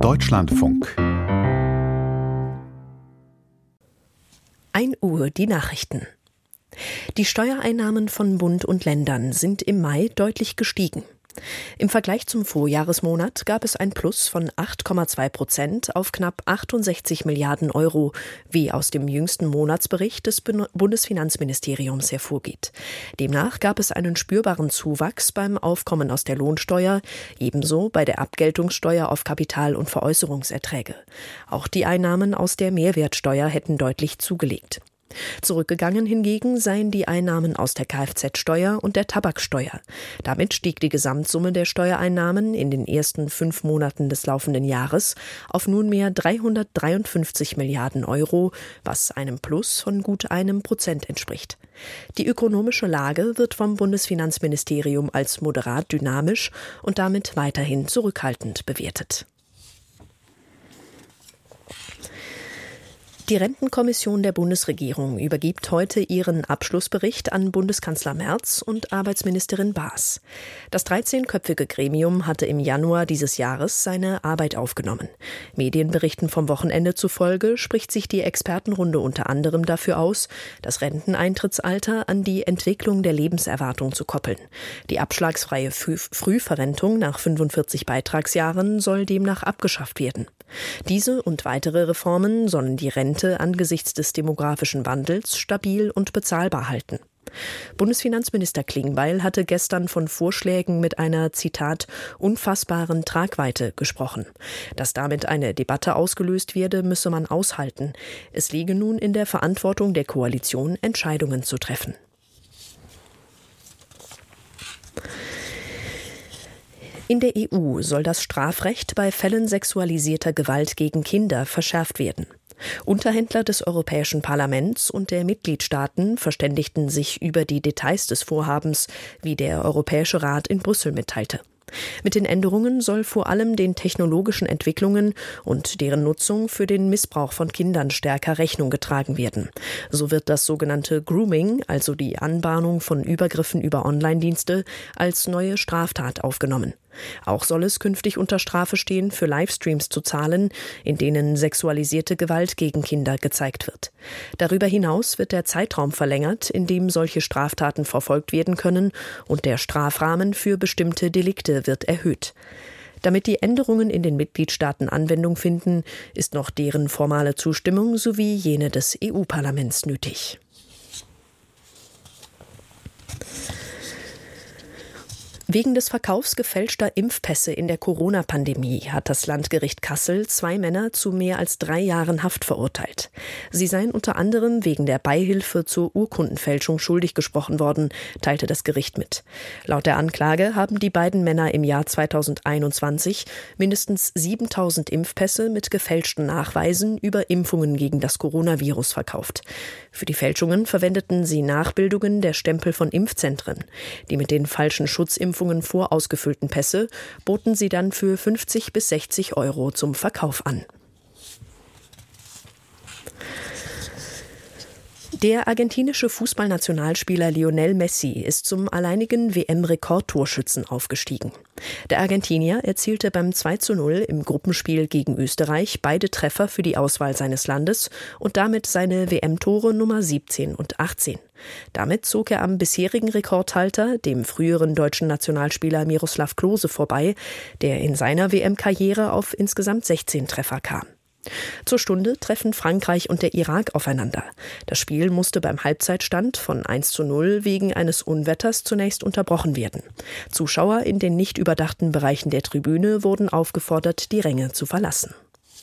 Deutschlandfunk. 1 Uhr die Nachrichten. Die Steuereinnahmen von Bund und Ländern sind im Mai deutlich gestiegen. Im Vergleich zum Vorjahresmonat gab es ein Plus von 8,2% auf knapp 68 Milliarden Euro, wie aus dem jüngsten Monatsbericht des Bundesfinanzministeriums hervorgeht. Demnach gab es einen spürbaren Zuwachs beim Aufkommen aus der Lohnsteuer, ebenso bei der Abgeltungssteuer auf Kapital- und Veräußerungserträge. Auch die Einnahmen aus der Mehrwertsteuer hätten deutlich zugelegt. Zurückgegangen hingegen seien die Einnahmen aus der Kfz-Steuer und der Tabaksteuer. Damit stieg die Gesamtsumme der Steuereinnahmen in den ersten 5 Monaten des laufenden Jahres auf nunmehr 353 Milliarden Euro, was einem Plus von gut 1% entspricht. Die ökonomische Lage wird vom Bundesfinanzministerium als moderat dynamisch und damit weiterhin zurückhaltend bewertet. Die Rentenkommission der Bundesregierung übergibt heute ihren Abschlussbericht an Bundeskanzler Merz und Arbeitsministerin Baas. Das 13-köpfige Gremium hatte im Januar dieses Jahres seine Arbeit aufgenommen. Medienberichten vom Wochenende zufolge spricht sich die Expertenrunde unter anderem dafür aus, das Renteneintrittsalter an die Entwicklung der Lebenserwartung zu koppeln. Die abschlagsfreie Frühverrentung nach 45 Beitragsjahren soll demnach abgeschafft werden. Diese und weitere Reformen sollen die Rente angesichts des demografischen Wandels stabil und bezahlbar halten. Bundesfinanzminister Klingbeil hatte gestern von Vorschlägen mit einer, Zitat, unfassbaren Tragweite gesprochen. Dass damit eine Debatte ausgelöst werde, müsse man aushalten. Es liege nun in der Verantwortung der Koalition, Entscheidungen zu treffen. In der EU soll das Strafrecht bei Fällen sexualisierter Gewalt gegen Kinder verschärft werden. Unterhändler des Europäischen Parlaments und der Mitgliedstaaten verständigten sich über die Details des Vorhabens, wie der Europäische Rat in Brüssel mitteilte. Mit den Änderungen soll vor allem den technologischen Entwicklungen und deren Nutzung für den Missbrauch von Kindern stärker Rechnung getragen werden. So wird das sogenannte Grooming, also die Anbahnung von Übergriffen über Online-Dienste, als neue Straftat aufgenommen. Auch soll es künftig unter Strafe stehen, für Livestreams zu zahlen, in denen sexualisierte Gewalt gegen Kinder gezeigt wird. Darüber hinaus wird der Zeitraum verlängert, in dem solche Straftaten verfolgt werden können, und der Strafrahmen für bestimmte Delikte wird erhöht. Damit die Änderungen in den Mitgliedstaaten Anwendung finden, ist noch deren formale Zustimmung sowie jene des EU-Parlaments nötig. Wegen des Verkaufs gefälschter Impfpässe in der Corona-Pandemie hat das Landgericht Kassel 2 Männer zu mehr als 3 Jahren Haft verurteilt. Sie seien unter anderem wegen der Beihilfe zur Urkundenfälschung schuldig gesprochen worden, teilte das Gericht mit. Laut der Anklage haben die beiden Männer im Jahr 2021 mindestens 7.000 Impfpässe mit gefälschten Nachweisen über Impfungen gegen das Coronavirus verkauft. Für die Fälschungen verwendeten sie Nachbildungen der Stempel von Impfzentren. Die mit den falschen Schutzimpfungen vorausgefüllten Pässe boten sie dann für 50 bis 60 Euro zum Verkauf an. Der argentinische Fußballnationalspieler Lionel Messi ist zum alleinigen WM-Rekordtorschützen aufgestiegen. Der Argentinier erzielte beim 2:0 im Gruppenspiel gegen Österreich beide Treffer für die Auswahl seines Landes und damit seine WM-Tore Nummer 17 und 18. Damit zog er am bisherigen Rekordhalter, dem früheren deutschen Nationalspieler Miroslav Klose, vorbei, der in seiner WM-Karriere auf insgesamt 16 Treffer kam. Zur Stunde treffen Frankreich und der Irak aufeinander. Das Spiel musste beim Halbzeitstand von 1:0 wegen eines Unwetters zunächst unterbrochen werden. Zuschauer in den nicht überdachten Bereichen der Tribüne wurden aufgefordert, die Ränge zu verlassen.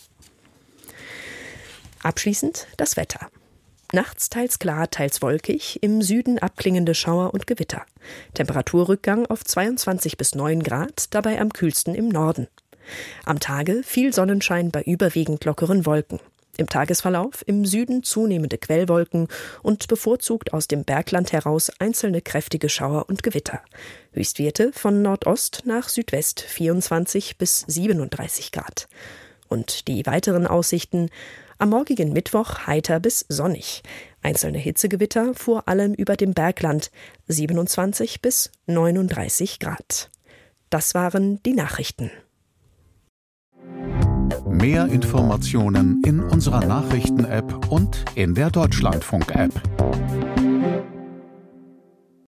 Abschließend das Wetter. Nachts teils klar, teils wolkig, im Süden abklingende Schauer und Gewitter. Temperaturrückgang auf 22 bis 9 Grad, dabei am kühlsten im Norden. Am Tage viel Sonnenschein bei überwiegend lockeren Wolken. Im Tagesverlauf im Süden zunehmende Quellwolken und bevorzugt aus dem Bergland heraus einzelne kräftige Schauer und Gewitter. Höchstwerte von Nordost nach Südwest 24 bis 37 Grad. Und die weiteren Aussichten: am morgigen Mittwoch heiter bis sonnig. Einzelne Hitzegewitter vor allem über dem Bergland 27 bis 39 Grad. Das waren die Nachrichten. Mehr Informationen in unserer Nachrichten-App und in der Deutschlandfunk-App.